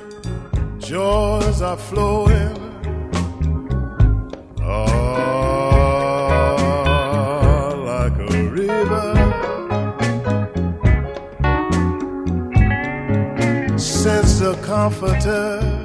joys are flowing, like a river. Since the Comforter